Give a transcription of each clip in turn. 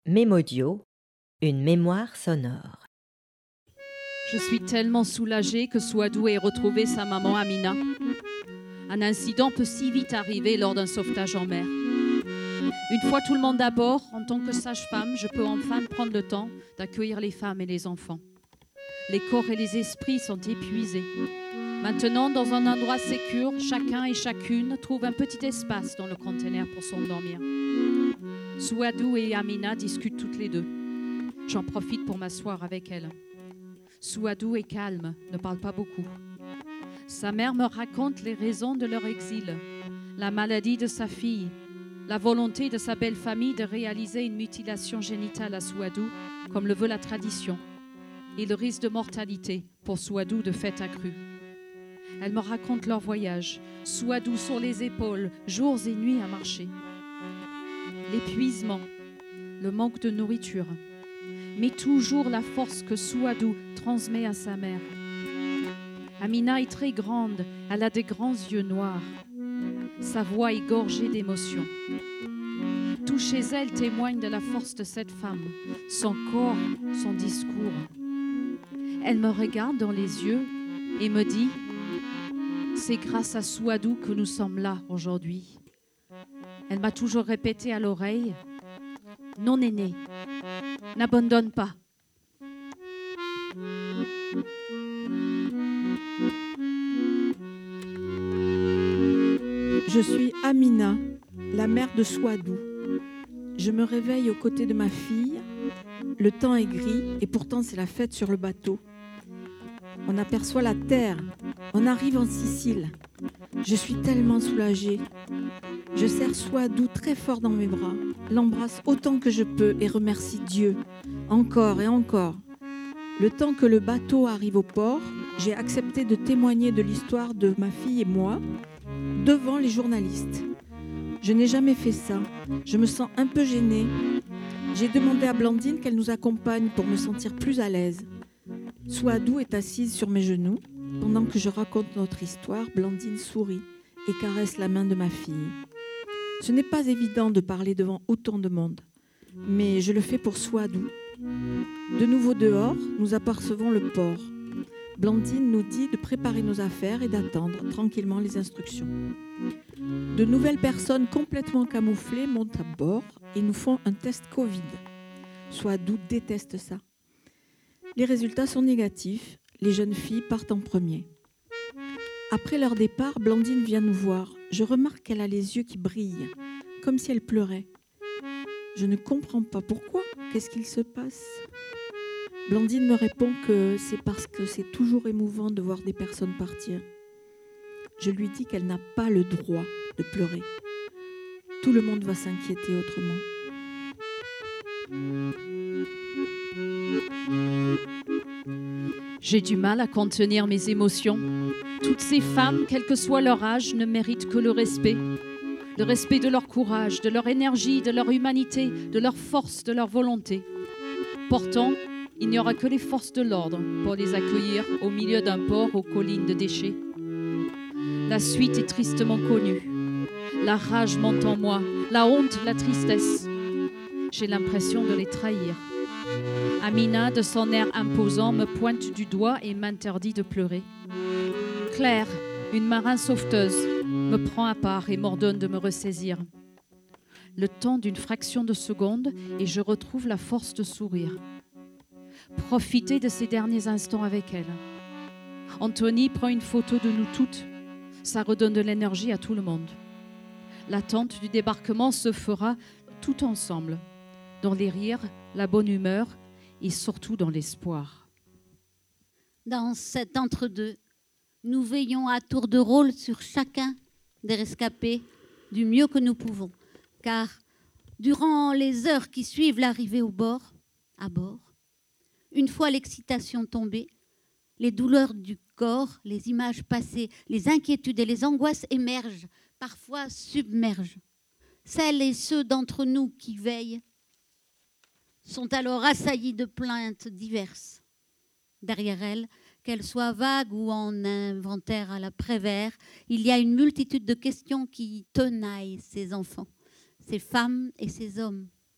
Mémodio, une mémoire sonore. Je suis tellement soulagée que Souadou ait retrouvé sa maman Amina. Un incident peut si vite arriver lors d'un sauvetage en mer. Une fois tout le monde à bord, en tant que sage-femme, je peux enfin prendre le temps d'accueillir les femmes et les enfants. Les corps et les esprits sont épuisés. Maintenant, dans un endroit sécure, chacun et chacune trouve un petit espace dans le conteneur pour s'endormir. Souadou et Amina discutent toutes les deux. J'en profite pour m'asseoir avec elles. Souadou est calme, ne parle pas beaucoup. Sa mère me raconte les raisons de leur exil, la maladie de sa fille, la volonté de sa belle famille de réaliser une mutilation génitale à Souadou, comme le veut la tradition, et le risque de mortalité pour Souadou de fait accru. Elle me raconte leur voyage, Souadou sur les épaules, jours et nuits à marcher. L'épuisement, le manque de nourriture, mais toujours la force que Souadou transmet à sa mère. Amina est très grande, elle a des grands yeux noirs. Sa voix est gorgée d'émotions. Tout chez elle témoigne de la force de cette femme, son corps, son discours. Elle me regarde dans les yeux et me dit « C'est grâce à Souadou que nous sommes là aujourd'hui. » Elle m'a toujours répété à l'oreille « Non, aîné, n'abandonne pas. » Je suis Amina, la mère de Souadou. Je me réveille aux côtés de ma fille. Le temps est gris et pourtant c'est la fête sur le bateau. On aperçoit la terre. On arrive en Sicile. Je suis tellement soulagée. Je serre Souadou très fort dans mes bras, l'embrasse autant que je peux et remercie Dieu, encore et encore. Le temps que le bateau arrive au port, j'ai accepté de témoigner de l'histoire de ma fille et moi devant les journalistes. Je n'ai jamais fait ça. Je me sens un peu gênée. J'ai demandé à Blandine qu'elle nous accompagne pour me sentir plus à l'aise. Souadou est assise sur mes genoux. Pendant que je raconte notre histoire, Blandine sourit et caresse la main de ma fille. Ce n'est pas évident de parler devant autant de monde, mais je le fais pour Souadou. De nouveau dehors, nous apercevons le port. Blandine nous dit de préparer nos affaires et d'attendre tranquillement les instructions. De nouvelles personnes complètement camouflées montent à bord et nous font un test Covid. Souadou déteste ça. Les résultats sont négatifs. Les jeunes filles partent en premier. Après leur départ, Blandine vient nous voir. Je remarque qu'elle a les yeux qui brillent, comme si elle pleurait. Je ne comprends pas pourquoi. Qu'est-ce qu'il se passe ? Blandine me répond que c'est parce que c'est toujours émouvant de voir des personnes partir. Je lui dis qu'elle n'a pas le droit de pleurer. Tout le monde va s'inquiéter autrement. J'ai du mal à contenir mes émotions. Toutes ces femmes, quel que soit leur âge, ne méritent que le respect. Le respect de leur courage, de leur énergie, de leur humanité, de leur force, de leur volonté. Pourtant, il n'y aura que les forces de l'ordre pour les accueillir au milieu d'un port aux collines de déchets. La suite est tristement connue. La rage monte en moi, la honte, la tristesse. J'ai l'impression de les trahir. Amina, de son air imposant, me pointe du doigt et m'interdit de pleurer. Claire, une marin sauveteuse, me prend à part et m'ordonne de me ressaisir. Le temps d'une fraction de seconde et je retrouve la force de sourire. Profiter de ces derniers instants avec elle. Anthony prend une photo de nous toutes. Ça redonne de l'énergie à tout le monde. L'attente du débarquement se fera tout ensemble, dans les rires, la bonne humeur et surtout dans l'espoir. Dans cet entre-deux, nous veillons à tour de rôle sur chacun des rescapés du mieux que nous pouvons, car durant les heures qui suivent l'arrivée à bord, une fois l'excitation tombée, les douleurs du corps, les images passées, les inquiétudes et les angoisses émergent, parfois submergent. Celles et ceux d'entre nous qui veillent sont alors assaillis de plaintes diverses. Derrière elles, qu'elles soient vagues ou en inventaire à la Prévert, il y a une multitude de questions qui tenaillent ces enfants, ces femmes et ces hommes.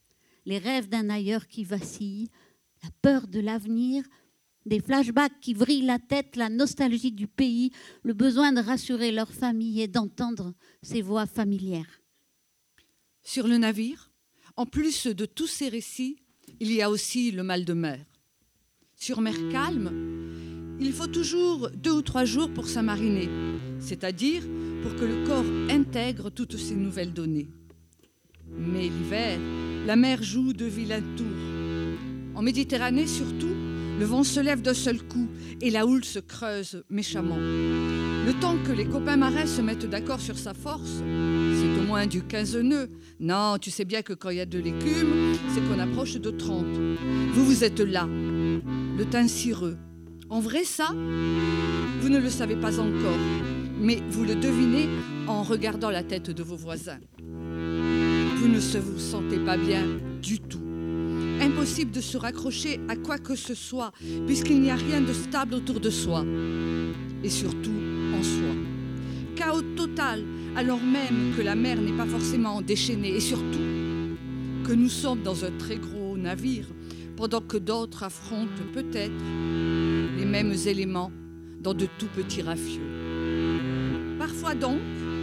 les rêves d'un ailleurs qui vacille, la peur de l'avenir, des flashbacks qui vrillent la tête, la nostalgie du pays, le besoin de rassurer leur famille et d'entendre ces voix familières. Sur le navire, en plus de tous ces récits, il y a aussi le mal de mer. Sur mer calme, il faut toujours 2 ou 3 jours pour s'amariner, c'est-à-dire pour que le corps intègre toutes ces nouvelles données. Mais l'hiver, la mer joue de vilains tours. En Méditerranée surtout, le vent se lève d'un seul coup et la houle se creuse méchamment. Le temps que les copains marins se mettent d'accord sur sa force, c'est au moins du 15 nœuds. Non, tu sais bien que quand il y a de l'écume, c'est qu'on approche de 30. Vous êtes là, le teint cireux. En vrai, ça, vous ne le savez pas encore, mais vous le devinez en regardant la tête de vos voisins. Vous ne vous sentez pas bien du tout. Impossible de se raccrocher à quoi que ce soit, puisqu'il n'y a rien de stable autour de soi, et surtout en soi. Chaos total, alors même que la mer n'est pas forcément déchaînée, et surtout que nous sommes dans un très gros navire, pendant que d'autres affrontent peut-être les mêmes éléments dans de tout petits rafiaux. Parfois donc,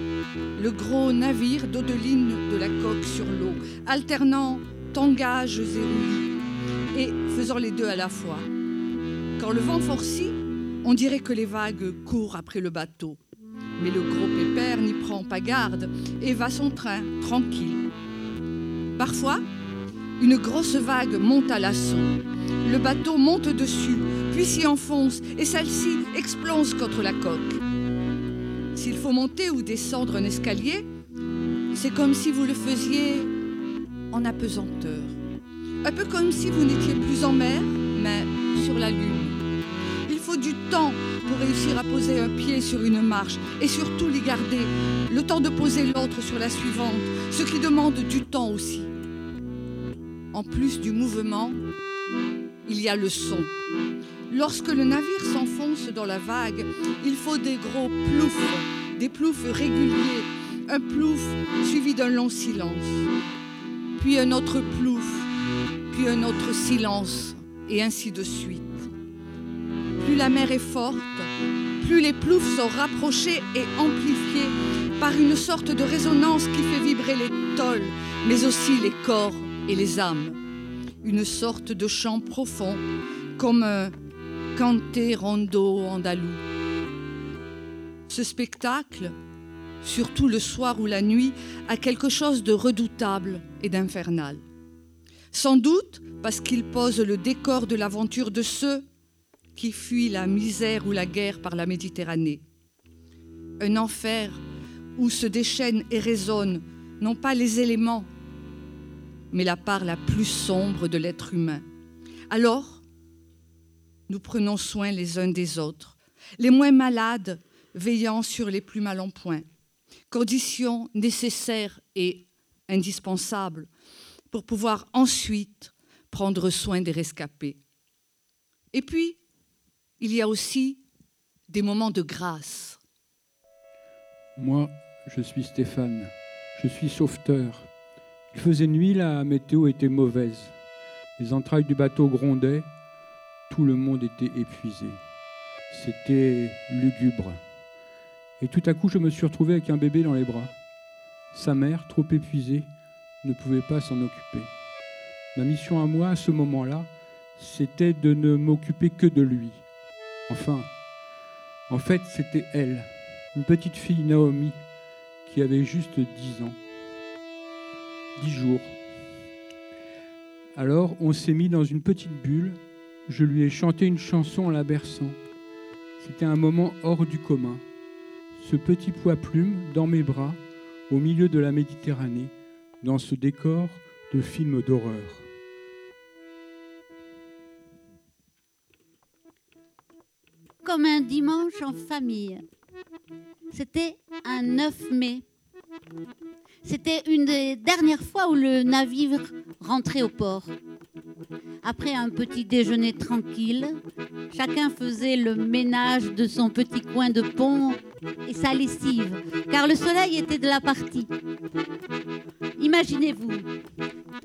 le gros navire dodeline de la coque sur l'eau, alternant tangages et roulis, et faisant les deux à la fois. Quand le vent forcit, on dirait que les vagues courent après le bateau. Mais le gros pépère n'y prend pas garde et va son train, tranquille. Parfois, une grosse vague monte à l'assaut. Le bateau monte dessus, puis s'y enfonce, et celle-ci explose contre la coque. S'il faut monter ou descendre un escalier, c'est comme si vous le faisiez en apesanteur. Un peu comme si vous n'étiez plus en mer, mais sur la lune. Il faut du temps pour réussir à poser un pied sur une marche et surtout l'y garder, le temps de poser l'autre sur la suivante, ce qui demande du temps aussi. En plus du mouvement, il y a le son. Lorsque le navire s'enfonce dans la vague, il faut des gros ploufs, des ploufs réguliers, un plouf suivi d'un long silence. Puis un autre plouf, puis un autre silence, et ainsi de suite. Plus la mer est forte, plus les ploufs sont rapprochés et amplifiés par une sorte de résonance qui fait vibrer les tôles, mais aussi les corps et les âmes. Une sorte de chant profond, comme un canté rondo andalou. Ce spectacle, surtout le soir ou la nuit, a quelque chose de redoutable et d'infernal. Sans doute parce qu'il pose le décor de l'aventure de ceux qui fuient la misère ou la guerre par la Méditerranée. Un enfer où se déchaînent et résonnent non pas les éléments, mais la part la plus sombre de l'être humain. Alors, nous prenons soin les uns des autres, les moins malades veillant sur les plus mal en point. Condition nécessaire et indispensable pour pouvoir ensuite prendre soin des rescapés. Et puis, il y a aussi des moments de grâce. Moi, je suis Stéphane, je suis sauveteur. Il faisait nuit, la météo était mauvaise. Les entrailles du bateau grondaient, tout le monde était épuisé. C'était lugubre. Et tout à coup, je me suis retrouvé avec un bébé dans les bras. Sa mère, trop épuisée, ne pouvait pas s'en occuper. Ma mission à moi, à ce moment-là, c'était de ne m'occuper que de lui. En fait, c'était elle, une petite fille, Naomi, qui avait juste 10 ans. 10 jours. Alors, on s'est mis dans une petite bulle. Je lui ai chanté une chanson en la berçant. C'était un moment hors du commun. Ce petit poids-plume dans mes bras, au milieu de la Méditerranée, dans ce décor de film d'horreur. Comme un dimanche en famille. C'était un 9 mai. C'était une des dernières fois où le navire rentrait au port. Après un petit déjeuner tranquille, chacun faisait le ménage de son petit coin de pont et sa lessive, car le soleil était de la partie. Imaginez-vous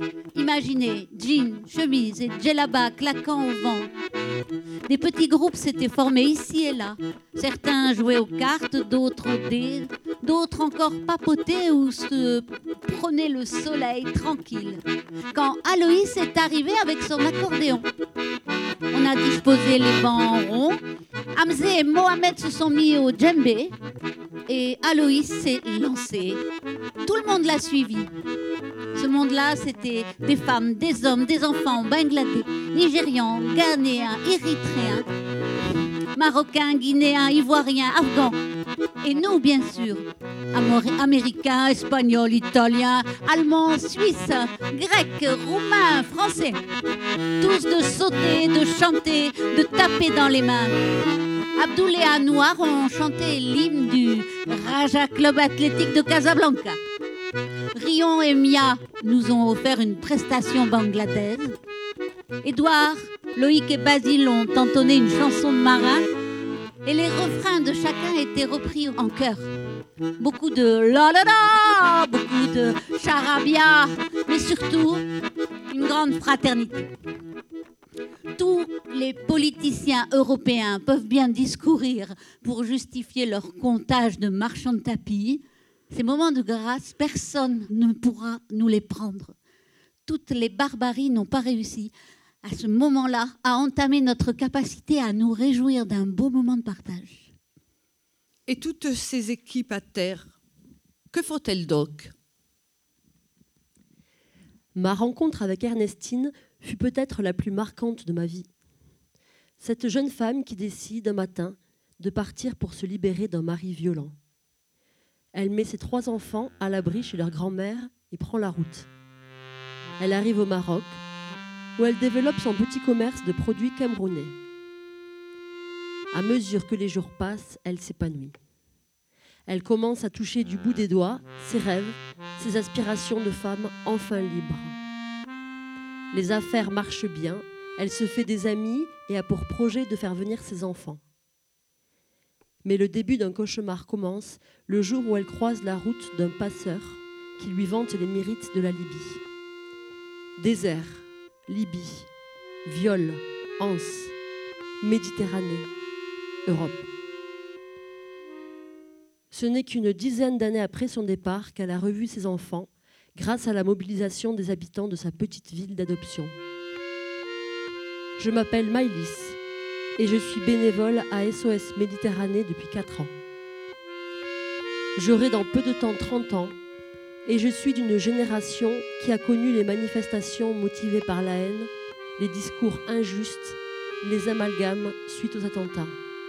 Imaginez, jeans, chemises et djellaba claquant au vent. Des petits groupes s'étaient formés ici et là. Certains jouaient aux cartes, d'autres au dé, d'autres encore papotaient ou se prenaient le soleil tranquille. Quand Aloïs est arrivé avec son accordéon, on a disposé les bancs en rond. Hamzé et Mohamed se sont mis au djembé et Aloïs s'est lancé. Tout le monde l'a suivi. Ce monde-là, c'était des femmes, des hommes, des enfants, bangladais, nigérians, ghanéens, érythréens, marocains, guinéens, ivoiriens, afghans. Et nous, bien sûr, américains, espagnols, italiens, allemands, suisses, grecs, roumains, français. Tous de sauter, de chanter, de taper dans les mains. Abdoul et Anouar ont chanté l'hymne du Raja Club Athlétique de Casablanca. Rion et Mia nous ont offert une prestation bangladaise. Édouard, Loïc et Basile ont entonné une chanson de marin et les refrains de chacun étaient repris en chœur. Beaucoup de la la la, beaucoup de charabia, mais surtout une grande fraternité. Tous les politiciens européens peuvent bien discourir pour justifier leur comptage de marchands de tapis. Ces moments de grâce, personne ne pourra nous les prendre. Toutes les barbaries n'ont pas réussi à ce moment-là à entamer notre capacité à nous réjouir d'un beau moment de partage. Et toutes ces équipes à terre, que font-elles donc ? Ma rencontre avec Ernestine fut peut-être la plus marquante de ma vie. Cette jeune femme qui décide un matin de partir pour se libérer d'un mari violent. Elle met ses 3 enfants à l'abri chez leur grand-mère et prend la route. Elle arrive au Maroc, où elle développe son petit commerce de produits camerounais. À mesure que les jours passent, elle s'épanouit. Elle commence à toucher du bout des doigts ses rêves, ses aspirations de femme enfin libre. Les affaires marchent bien, elle se fait des amis et a pour projet de faire venir ses enfants. Mais le début d'un cauchemar commence le jour où elle croise la route d'un passeur qui lui vante les mérites de la Libye. Désert, Libye, viol, anse, Méditerranée, Europe. Ce n'est qu'une dizaine d'années après son départ qu'elle a revu ses enfants grâce à la mobilisation des habitants de sa petite ville d'adoption. Je m'appelle Maïlis et je suis bénévole à SOS Méditerranée depuis 4 ans. J'aurai dans peu de temps 30 ans et je suis d'une génération qui a connu les manifestations motivées par la haine, les discours injustes, les amalgames suite aux attentats.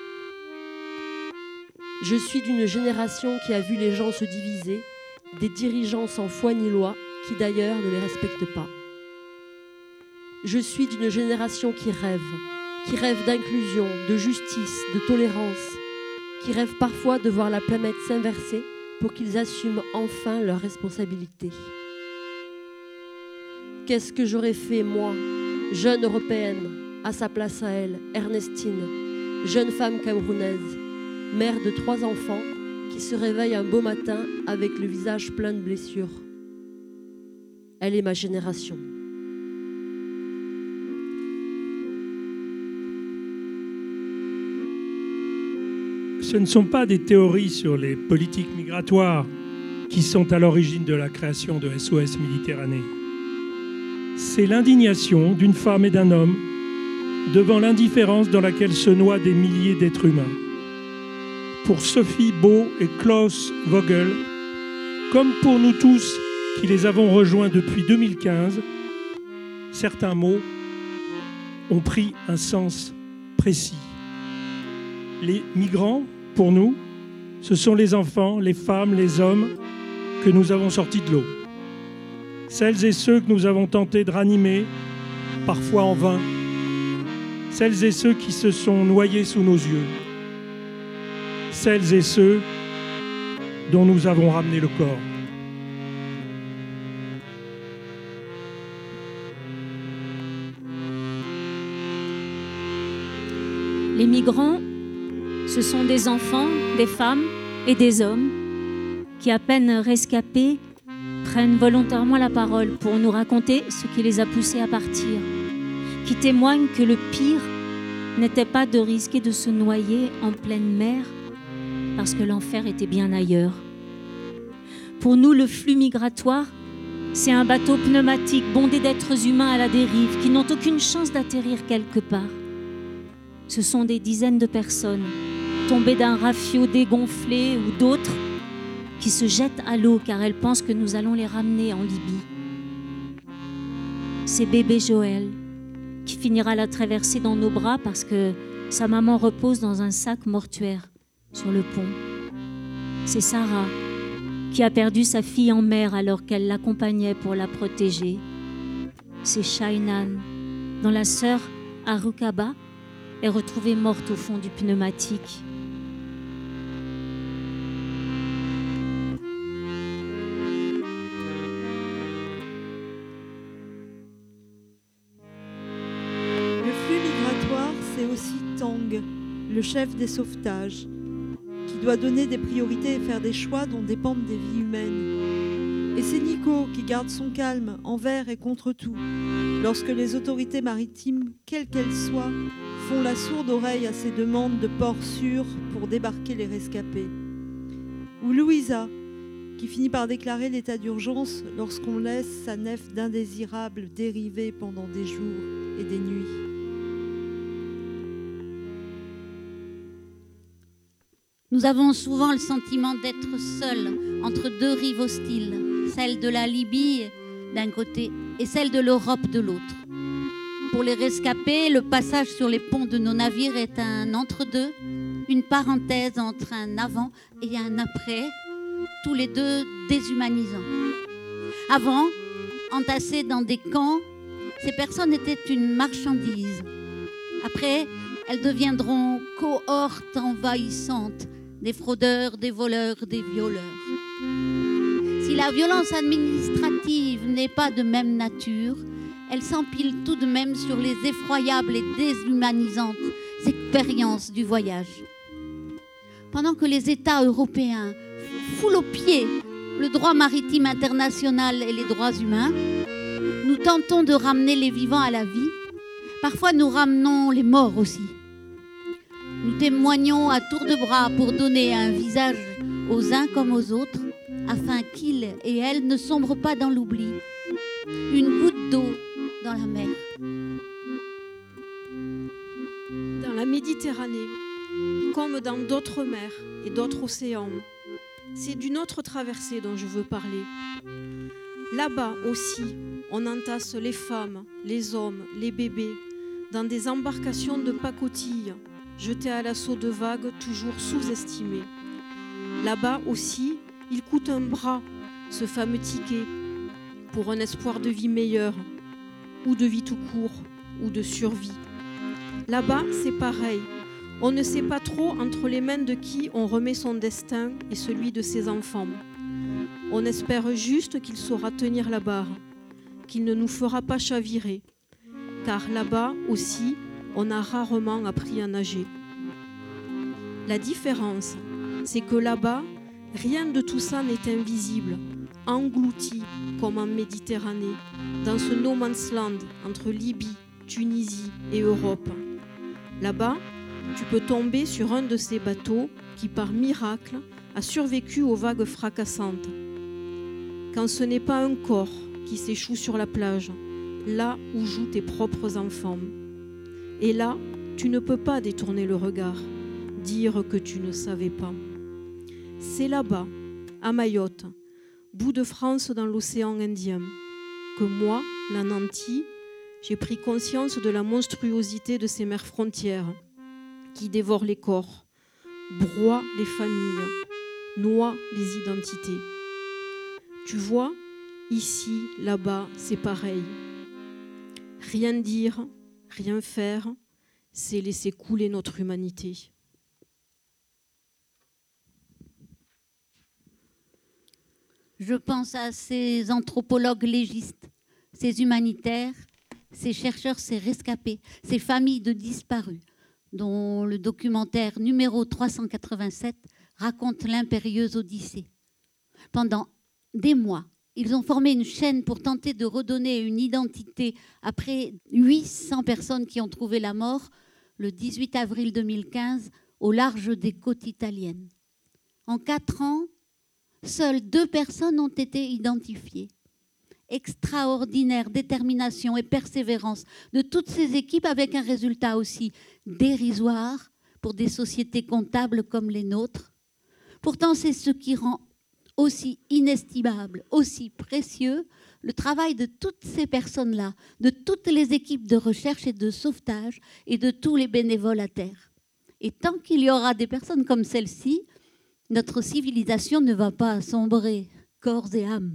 Je suis d'une génération qui a vu les gens se diviser, des dirigeants sans foi ni loi qui d'ailleurs ne les respectent pas. Je suis d'une génération qui rêve d'inclusion, de justice, de tolérance, qui rêve parfois de voir la planète s'inverser pour qu'ils assument enfin leurs responsabilités. Qu'est-ce que j'aurais fait, moi, jeune européenne, à sa place à elle, Ernestine, jeune femme camerounaise, mère de 3 enfants, qui se réveille un beau matin avec le visage plein de blessures. Elle est ma génération. Ce ne sont pas des théories sur les politiques migratoires qui sont à l'origine de la création de SOS Méditerranée. C'est l'indignation d'une femme et d'un homme devant l'indifférence dans laquelle se noient des milliers d'êtres humains. Pour Sophie Beau et Klaus Vogel, comme pour nous tous qui les avons rejoints depuis 2015, certains mots ont pris un sens précis. Les migrants, pour nous, ce sont les enfants, les femmes, les hommes que nous avons sortis de l'eau. Celles et ceux que nous avons tenté de ranimer, parfois en vain. Celles et ceux qui se sont noyés sous nos yeux. Celles et ceux dont nous avons ramené le corps. Les migrants, ce sont des enfants, des femmes et des hommes qui, à peine rescapés, prennent volontairement la parole pour nous raconter ce qui les a poussés à partir, qui témoignent que le pire n'était pas de risquer de se noyer en pleine mer, parce que l'enfer était bien ailleurs. Pour nous, le flux migratoire, c'est un bateau pneumatique bondé d'êtres humains à la dérive qui n'ont aucune chance d'atterrir quelque part. Ce sont des dizaines de personnes tombées d'un rafiot dégonflé ou d'autres qui se jettent à l'eau car elles pensent que nous allons les ramener en Libye. C'est bébé Joël qui finira la traversée dans nos bras parce que sa maman repose dans un sac mortuaire sur le pont. C'est Sarah qui a perdu sa fille en mer alors qu'elle l'accompagnait pour la protéger. C'est Shainan, dont la sœur Arukaba est retrouvée morte au fond du pneumatique. Le flux migratoire, c'est aussi Tang, le chef des sauvetages, qui doit donner des priorités et faire des choix dont dépendent des vies humaines. Et c'est Nico qui garde son calme envers et contre tout, lorsque les autorités maritimes, quelles qu'elles soient, font la sourde oreille à ses demandes de port sûr pour débarquer les rescapés. Ou Louisa, qui finit par déclarer l'état d'urgence lorsqu'on laisse sa nef d'indésirables dériver pendant des jours et des nuits. Nous avons souvent le sentiment d'être seuls entre deux rives hostiles, celle de la Libye d'un côté et celle de l'Europe de l'autre. Pour les rescapés, le passage sur les ponts de nos navires est un entre-deux, une parenthèse entre un avant et un après, tous les deux déshumanisants. Avant, entassés dans des camps, ces personnes étaient une marchandise. Après, elles deviendront cohortes envahissantes, des fraudeurs, des voleurs, des violeurs. Si la violence administrative n'est pas de même nature, elle s'empile tout de même sur les effroyables et déshumanisantes expériences du voyage. Pendant que les États européens foulent aux pieds le droit maritime international et les droits humains, nous tentons de ramener les vivants à la vie. Parfois, nous ramenons les morts aussi. Nous témoignons à tour de bras pour donner un visage aux uns comme aux autres, afin qu'ils et elles ne sombrent pas dans l'oubli. Une goutte d'eau dans la mer. Dans la Méditerranée, comme dans d'autres mers et d'autres océans, c'est d'une autre traversée dont je veux parler. Là-bas aussi, on entasse les femmes, les hommes, les bébés, dans des embarcations de pacotille, jetées à l'assaut de vagues toujours sous-estimées. Là-bas aussi, il coûte un bras, ce fameux ticket, pour un espoir de vie meilleur, ou de vie tout court, ou de survie. Là-bas, c'est pareil. On ne sait pas trop entre les mains de qui on remet son destin et celui de ses enfants. On espère juste qu'il saura tenir la barre, qu'il ne nous fera pas chavirer, car là-bas aussi, on a rarement appris à nager. La différence, c'est que là-bas, rien de tout ça n'est invisible, englouti comme en Méditerranée, dans ce no man's land entre Libye, Tunisie et Europe. Là-bas, tu peux tomber sur un de ces bateaux qui, par miracle, a survécu aux vagues fracassantes. Quand ce n'est pas un corps qui s'échoue sur la plage, là où jouent tes propres enfants. Et là, tu ne peux pas détourner le regard, dire que tu ne savais pas. C'est là-bas, à Mayotte, bout de France dans l'océan Indien, que moi, la nantie, j'ai pris conscience de la monstruosité de ces mers frontières qui dévorent les corps, broient les familles, noient les identités. Tu vois, ici, là-bas, c'est pareil. Rien dire, rien faire, c'est laisser couler notre humanité. Je pense à ces anthropologues légistes, ces humanitaires, ces chercheurs, ces rescapés, ces familles de disparus, dont le documentaire numéro 387 raconte l'impérieuse odyssée. Pendant des mois ils ont formé une chaîne pour tenter de redonner une identité après 800 personnes qui ont trouvé la mort le 18 avril 2015 au large des côtes italiennes. En 4 ans, seules 2 personnes ont été identifiées. Extraordinaire détermination et persévérance de toutes ces équipes avec un résultat aussi dérisoire pour des sociétés comptables comme les nôtres. Pourtant, c'est ce qui rend aussi inestimable, aussi précieux, le travail de toutes ces personnes-là, de toutes les équipes de recherche et de sauvetage et de tous les bénévoles à terre. Et tant qu'il y aura des personnes comme celle-ci, notre civilisation ne va pas sombrer, corps et âme.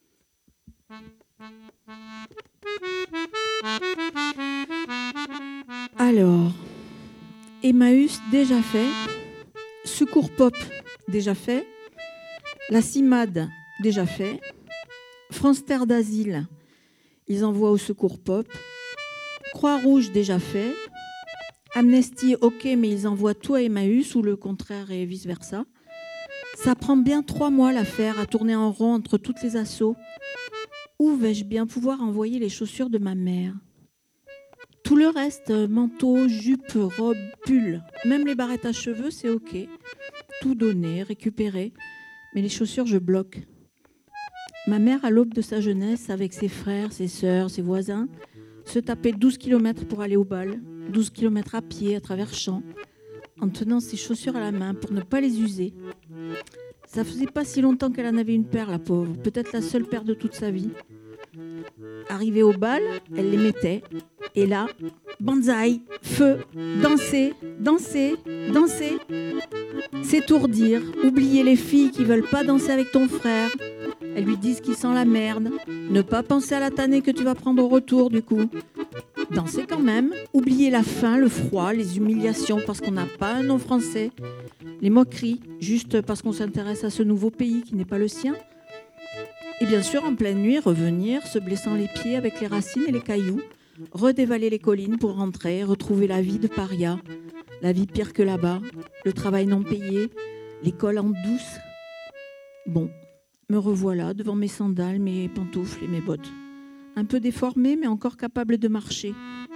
Alors, Emmaüs déjà fait, Secours Pop déjà fait, la CIMAD déjà fait, France Terre d'Asile, ils envoient au Secours Pop, Croix-Rouge déjà fait, Amnesty ok mais ils envoient tout à Emmaüs ou le contraire et vice-versa. Ça prend bien 3 mois l'affaire à tourner en rond entre toutes les assos. Où vais-je bien pouvoir envoyer les chaussures de ma mère? Tout le reste, manteau, jupe, robe, pull, même les barrettes à cheveux, c'est ok. Tout donner, récupérer. Mais les chaussures, je bloque. Ma mère, à l'aube de sa jeunesse, avec ses frères, ses sœurs, ses voisins, se tapait 12 km pour aller au bal, 12 km à pied, à travers champs, en tenant ses chaussures à la main pour ne pas les user. Ça faisait pas si longtemps qu'elle en avait une paire, la pauvre, peut-être la seule paire de toute sa vie. Arrivée au bal, elle les mettait. Et là, banzai, feu, danser, danser, danser. S'étourdir, oublier les filles qui veulent pas danser avec ton frère. Elles lui disent qu'il sent la merde. Ne pas penser à la tannée que tu vas prendre au retour, du coup. Danser quand même, oublier la faim, le froid, les humiliations parce qu'on n'a pas un nom français, les moqueries, juste parce qu'on s'intéresse à ce nouveau pays qui n'est pas le sien. Et bien sûr, en pleine nuit, revenir, se blessant les pieds avec les racines et les cailloux, redévaler les collines pour rentrer, retrouver la vie de paria, la vie pire que là-bas, le travail non payé, l'école en douce. Bon, me revoilà devant mes sandales, mes pantoufles et mes bottes. Un peu déformée, mais encore capable de marcher.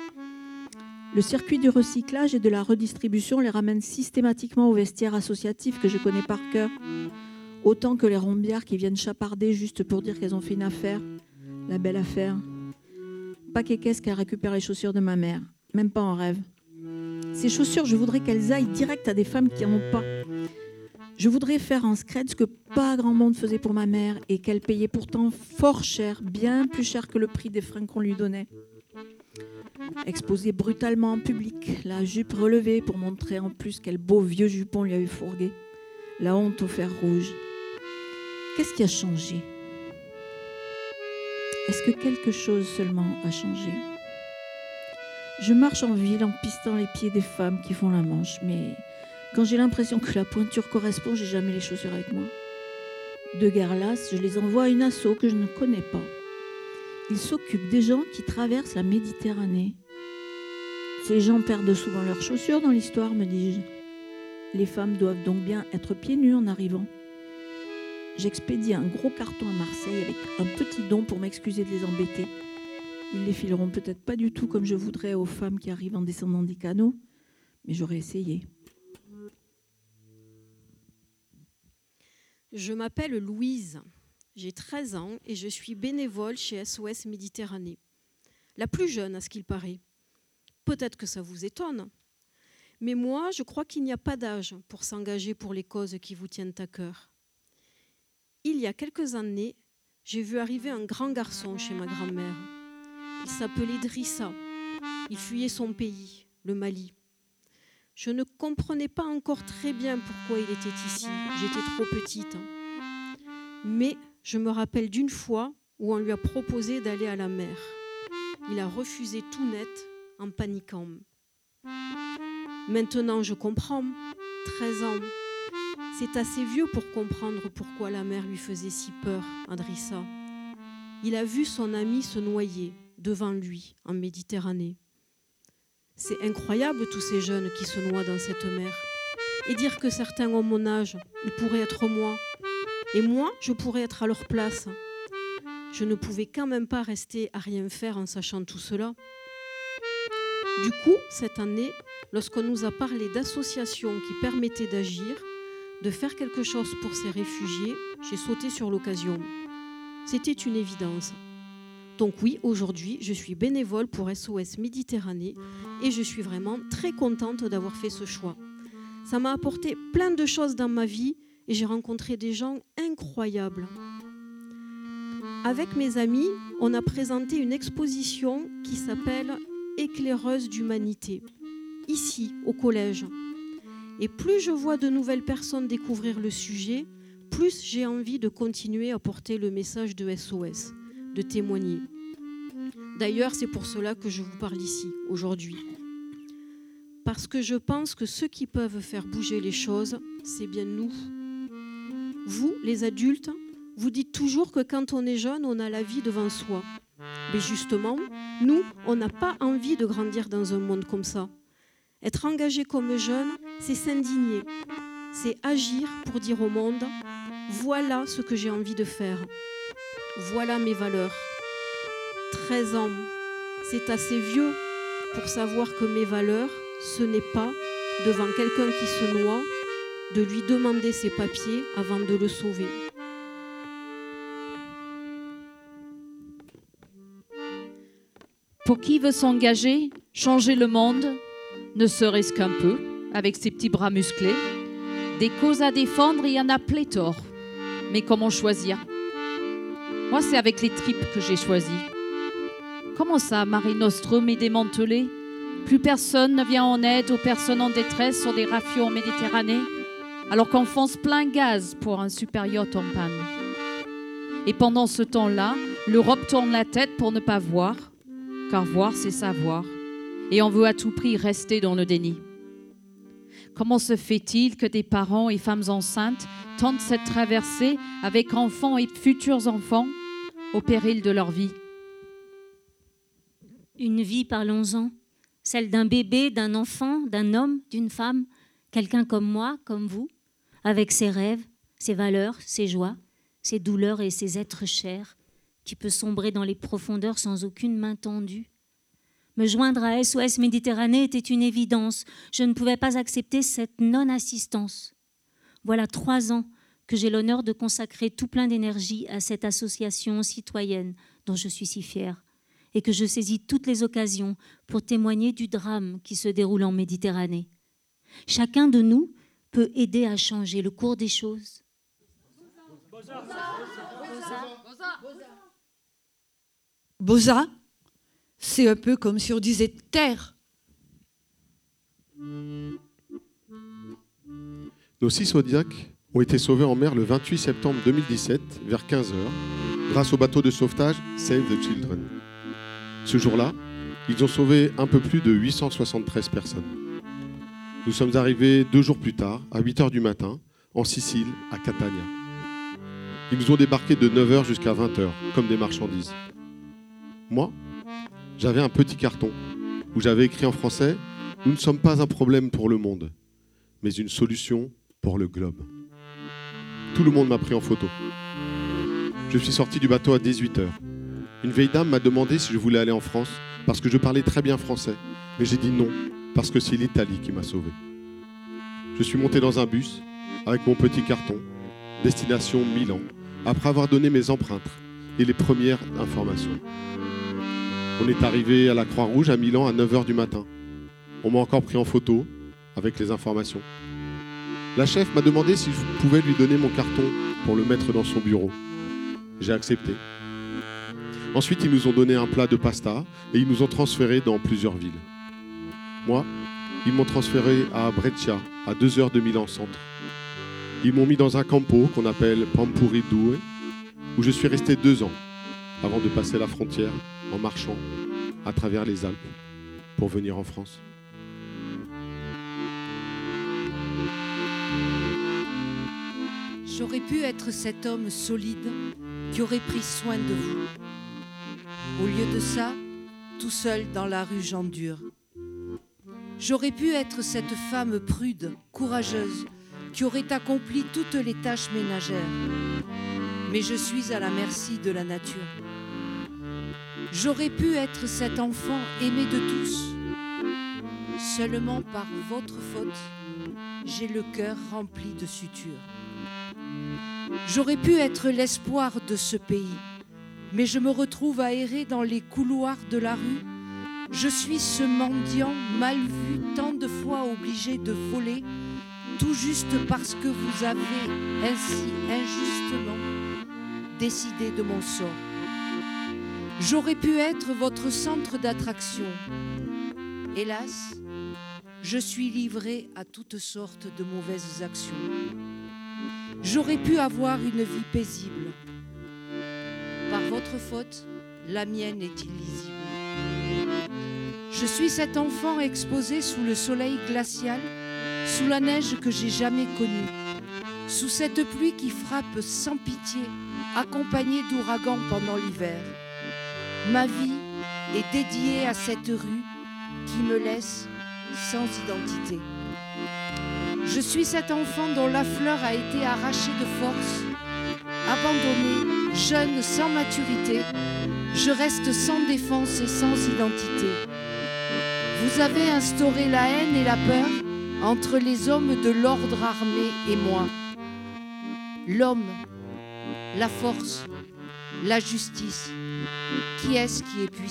Le circuit du recyclage et de la redistribution les ramène systématiquement au vestiaire associatif que je connais par cœur, autant que les rombières qui viennent chaparder juste pour dire qu'elles ont fait une affaire, la belle affaire. Pas qu'est-ce qu'elle récupère les chaussures de ma mère, même pas en rêve. Ces chaussures, je voudrais qu'elles aillent direct à des femmes qui n'en ont pas. Je voudrais faire en scred ce que pas grand monde faisait pour ma mère et qu'elle payait pourtant fort cher, bien plus cher que le prix des fringues qu'on lui donnait. Exposée brutalement en public, la jupe relevée pour montrer en plus quel beau vieux jupon lui avait fourgué. La honte au fer rouge. Qu'est-ce qui a changé? Est-ce que quelque chose seulement a changé? Je marche en ville en pistant les pieds des femmes qui font la manche, mais quand j'ai l'impression que la pointure correspond, j'ai jamais les chaussures avec moi. De guerre lasse, je les envoie à une asso que je ne connais pas. Ils s'occupent des gens qui traversent la Méditerranée. Ces gens perdent souvent leurs chaussures dans l'histoire, me dis-je. Les femmes doivent donc bien être pieds nus en arrivant. J'expédie un gros carton à Marseille avec un petit don pour m'excuser de les embêter. Ils les fileront peut-être pas du tout comme je voudrais aux femmes qui arrivent en descendant des canaux, mais j'aurais essayé. Je m'appelle Louise, j'ai 13 ans et je suis bénévole chez SOS Méditerranée. La plus jeune à ce qu'il paraît. Peut-être que ça vous étonne, mais moi je crois qu'il n'y a pas d'âge pour s'engager pour les causes qui vous tiennent à cœur. Il y a quelques années, j'ai vu arriver un grand garçon chez ma grand-mère. Il s'appelait Drissa, il fuyait son pays, le Mali. Je ne comprenais pas encore très bien pourquoi il était ici, j'étais trop petite. Mais je me rappelle d'une fois où on lui a proposé d'aller à la mer. Il a refusé tout net en paniquant. Maintenant je comprends, 13 ans. C'est assez vieux pour comprendre pourquoi la mer lui faisait si peur à Drissa. Il a vu son ami se noyer devant lui en Méditerranée. C'est incroyable tous ces jeunes qui se noient dans cette mer. Et dire que certains ont mon âge, ils pourraient être moi. Et moi, je pourrais être à leur place. je ne pouvais quand même pas rester à rien faire en sachant tout cela. Du coup, cette année, lorsqu'on nous a parlé d'associations qui permettaient d'agir, de faire quelque chose pour ces réfugiés, j'ai sauté sur l'occasion. C'était une évidence. Donc oui, aujourd'hui, je suis bénévole pour SOS Méditerranée et je suis vraiment très contente d'avoir fait ce choix. Ça m'a apporté plein de choses dans ma vie et j'ai rencontré des gens incroyables. Avec mes amis, on a présenté une exposition qui s'appelle « Éclaireuse d'humanité », ici, au collège. Et plus je vois de nouvelles personnes découvrir le sujet, plus j'ai envie de continuer à porter le message de SOS, de témoigner. D'ailleurs, c'est pour cela que je vous parle ici, aujourd'hui. Parce que je pense que ceux qui peuvent faire bouger les choses, c'est bien nous. Vous, les adultes, vous dites toujours que quand on est jeune, on a la vie devant soi. Mais justement, nous, on n'a pas envie de grandir dans un monde comme ça. Être engagé comme jeune, c'est s'indigner. C'est agir pour dire au monde, voilà ce que j'ai envie de faire. Voilà mes valeurs. 13 ans, c'est assez vieux pour savoir que mes valeurs, ce n'est pas, devant quelqu'un qui se noie, de lui demander ses papiers avant de le sauver. Pour qui veut s'engager, changer le monde, ne serait-ce qu'un peu, avec ses petits bras musclés, des causes à défendre, il y en a pléthore. Mais comment choisir? Moi, c'est avec les tripes que j'ai choisi. Comment ça, Mare Nostrum est démantelé? Plus personne ne vient en aide aux personnes en détresse sur des rafiaux en Méditerranée, alors qu'on fonce plein gaz pour un super yacht en panne. Et pendant ce temps-là, l'Europe tourne la tête pour ne pas voir, car voir, c'est savoir. Et on veut à tout prix rester dans le déni. Comment se fait-il que des parents et femmes enceintes tentent cette traversée avec enfants et futurs enfants au péril de leur vie? Une vie, parlons-en. Celle d'un bébé, d'un enfant, d'un homme, d'une femme, quelqu'un comme moi, comme vous, avec ses rêves, ses valeurs, ses joies, ses douleurs et ses êtres chers, qui peut sombrer dans les profondeurs sans aucune main tendue. Me joindre à SOS Méditerranée était une évidence. Je ne pouvais pas accepter cette non-assistance. Voilà 3 ans que j'ai l'honneur de consacrer tout plein d'énergie à cette association citoyenne dont je suis si fière et que je saisis toutes les occasions pour témoigner du drame qui se déroule en Méditerranée. Chacun de nous peut aider à changer le cours des choses. Boza, c'est un peu comme si on disait terre. Nos 6 Zodiacs ont été sauvés en mer le 28 septembre 2017, vers 15h, grâce au bateau de sauvetage Save the Children. Ce jour-là, ils ont sauvé un peu plus de 873 personnes. Nous sommes arrivés 2 jours plus tard, à 8h du matin, en Sicile, à Catania. Ils nous ont débarqués de 9h jusqu'à 20h, comme des marchandises. Moi, j'avais un petit carton où j'avais écrit en français « Nous ne sommes pas un problème pour le monde, mais une solution pour le globe ». Tout le monde m'a pris en photo. Je suis sorti du bateau à 18h. Une vieille dame m'a demandé si je voulais aller en France parce que je parlais très bien français, mais j'ai dit non parce que c'est l'Italie qui m'a sauvé. Je suis monté dans un bus avec mon petit carton, destination Milan, après avoir donné mes empreintes et les premières informations. On est arrivé à la Croix-Rouge à Milan à 9h du matin. On m'a encore pris en photo avec les informations. La chef m'a demandé si je pouvais lui donner mon carton pour le mettre dans son bureau. J'ai accepté. Ensuite, ils nous ont donné un plat de pasta et ils nous ont transférés dans plusieurs villes. Moi, ils m'ont transféré à Brescia, à 2 heures de Milan centre. Ils m'ont mis dans un campo qu'on appelle Pampuridue, où je suis resté 2 ans avant de passer la frontière en marchant à travers les Alpes pour venir en France. J'aurais pu être cet homme solide qui aurait pris soin de vous. Au lieu de ça, tout seul dans la rue j'endure. J'aurais pu être cette femme prude, courageuse, qui aurait accompli toutes les tâches ménagères. mais je suis à la merci de la nature. J'aurais pu être cet enfant aimé de tous. Seulement par votre faute, j'ai le cœur rempli de sutures. J'aurais pu être l'espoir de ce pays, mais je me retrouve à errer dans les couloirs de la rue. Je suis ce mendiant mal vu, tant de fois obligé de voler, tout juste parce que vous avez ainsi injustement décidé de mon sort. J'aurais pu être votre centre d'attraction. Hélas, je suis livré à toutes sortes de mauvaises actions. J'aurais pu avoir une vie paisible. Par votre faute, la mienne est illisible. Je suis cet enfant exposé sous le soleil glacial, sous la neige que j'ai jamais connue, sous cette pluie qui frappe sans pitié, accompagnée d'ouragans pendant l'hiver. Ma vie est dédiée à cette rue qui me laisse sans identité. Je suis cet enfant dont la fleur a été arrachée de force, abandonné, jeune, sans maturité. Je reste sans défense et sans identité. Vous avez instauré la haine et la peur entre les hommes de l'ordre armé et moi. L'homme, la force, la justice. Qui est-ce qui est puissant ?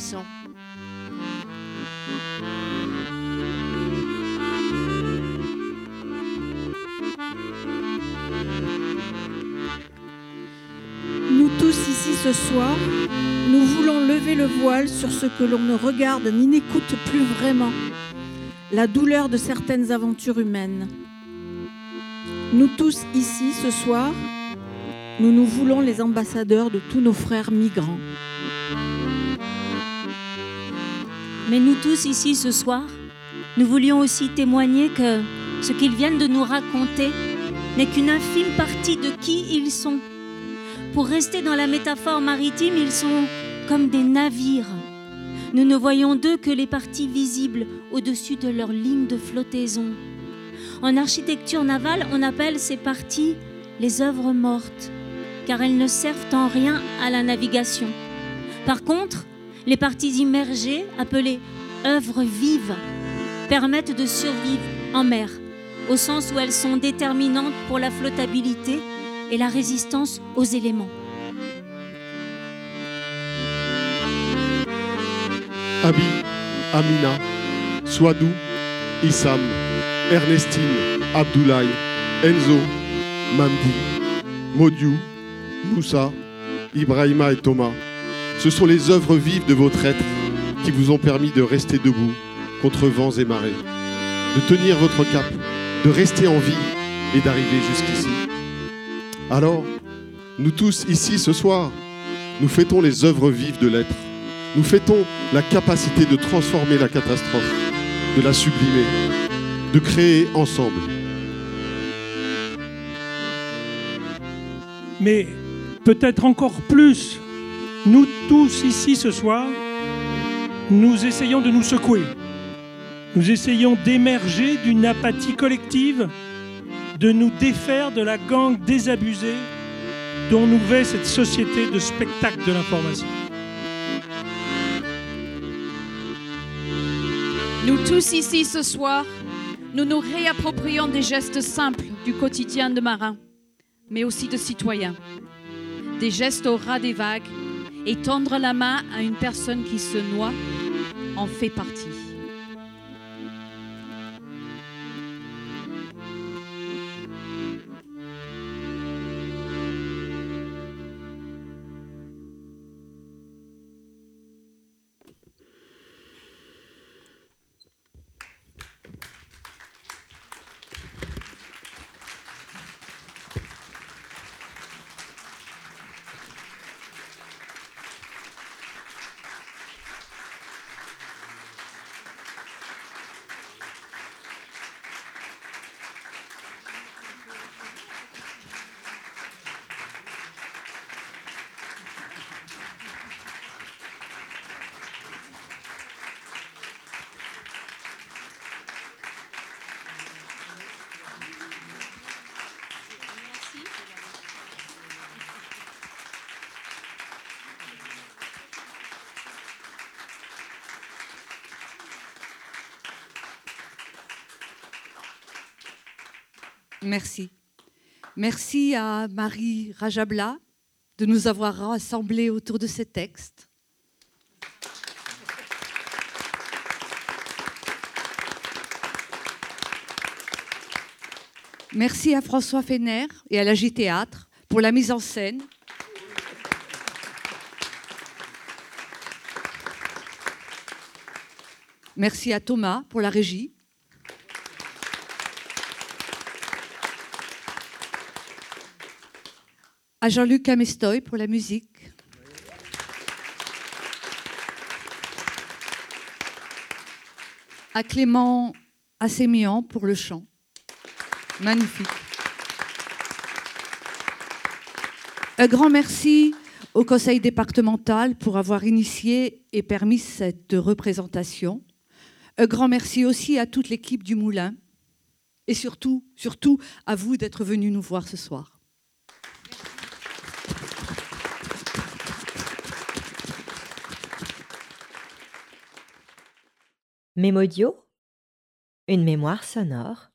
Nous tous ici ce soir, nous voulons lever le voile sur ce que l'on ne regarde ni n'écoute plus vraiment, la douleur de certaines aventures humaines. Nous tous ici ce soir, nous nous voulons les ambassadeurs de tous nos frères migrants. Mais nous tous ici ce soir, nous voulions aussi témoigner que ce qu'ils viennent de nous raconter n'est qu'une infime partie de qui ils sont. Pour rester dans la métaphore maritime, ils sont comme des navires. Nous ne voyons d'eux que les parties visibles au-dessus de leur ligne de flottaison. En architecture navale, on appelle ces parties les œuvres mortes, car elles ne servent en rien à la navigation. Par contre, les parties immergées, appelées œuvres vives, permettent de survivre en mer, au sens où elles sont déterminantes pour la flottabilité et la résistance aux éléments. Abi, Amina, Swadou, Issam, Ernestine, Abdoulaye, Enzo, Mamdi, Modiou, Moussa, Ibrahima et Thomas. Ce sont les œuvres vives de votre être qui vous ont permis de rester debout contre vents et marées, de tenir votre cap, de rester en vie et d'arriver jusqu'ici. Alors, nous tous ici ce soir, nous fêtons les œuvres vives de l'être. Nous fêtons la capacité de transformer la catastrophe, de la sublimer, de créer ensemble. Mais peut-être encore plus, nous tous ici ce soir, nous essayons de nous secouer. Nous essayons d'émerger d'une apathie collective, de nous défaire de la gangue désabusée dont nous vêt cette société de spectacle de l'information. Nous tous ici ce soir, nous nous réapproprions des gestes simples du quotidien de marins, mais aussi de citoyens. Des gestes au ras des vagues et tendre la main à une personne qui se noie en fait partie. Merci. Merci à Marie Rajabla de nous avoir rassemblés autour de ces textes. Merci à François Fener et à l'AJ Théâtre pour la mise en scène. Merci à Thomas pour la régie. À Jean-Luc Amestoy pour la musique. À Clément Assémian pour le chant. Magnifique. Un grand merci au conseil départemental pour avoir initié et permis cette représentation. Un grand merci aussi à toute l'équipe du Moulin et surtout à vous d'être venus nous voir ce soir. Mémodio, une mémoire sonore.